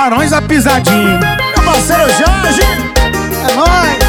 Barões da Pisadinha. Meu parceiro Jorge, é nóis.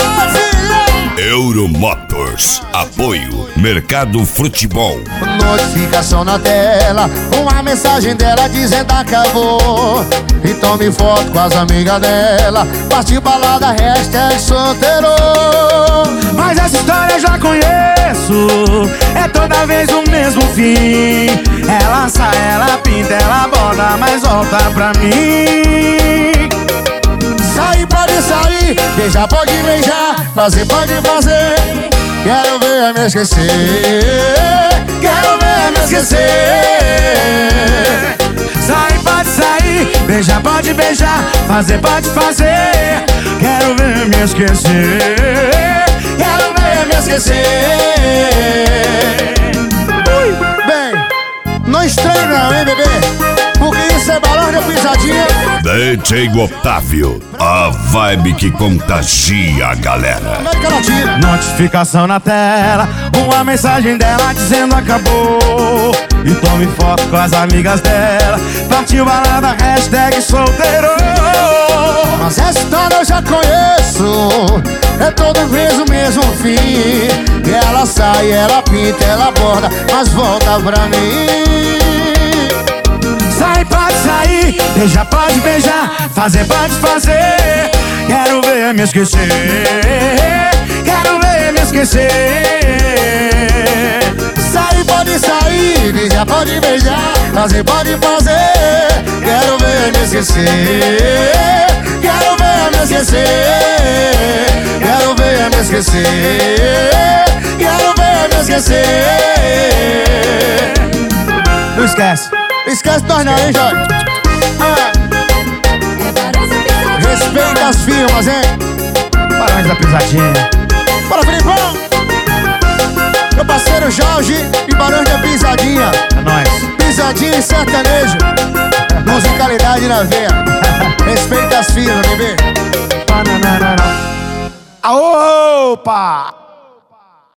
Euromotors, apoio Mercado Futebol. Notificação na tela, uma mensagem dela dizendo acabou. E tome foto com as amigas dela, partiu balada, hashtag solteiro. Mas essa história eu já conheço, é toda vez o mesmo fim. Ela sai, ela pinta, ela borda, mas volta pra mim. Sair pode sair, beijar pode beijar, fazer pode fazer. Quero ver me esquecer, quero ver me esquecer. Sair pode sair, beijar pode beijar, fazer pode fazer. Quero ver me esquecer, quero ver me esquecer. Bem, não estranho não, hein, bebê? Porque isso é Barões da Pisadinha. DJ Otávio, a vibe que contagia a galera. Notificação na tela, uma mensagem dela dizendo acabou. E tome foto com as amigas dela, partiu balada, hashtag solteiro. Mas essa história eu já conheço, é toda vez o mesmo fim. E ela sai, ela pinta, ela borda, mas volta pra mim. Sai pode sair, beijar pode beijar, fazer pode fazer. Quero ver me esquecer, quero ver me esquecer. Sair pode sair, beijar pode beijar, fazer pode fazer. Quero ver me esquecer, quero ver me esquecer. Quero ver me esquecer, quero ver me esquecer. Não esquece. Esquece nós não, hein, Jorge? Respeita as firmas, hein? Barões da Pisadinha. Bora, Filipão! Meu parceiro Jorge e Barões da Pisadinha. É nóis. Pisadinha e sertanejo. Musicalidade na veia. Respeita as firmas, bebê. Opa!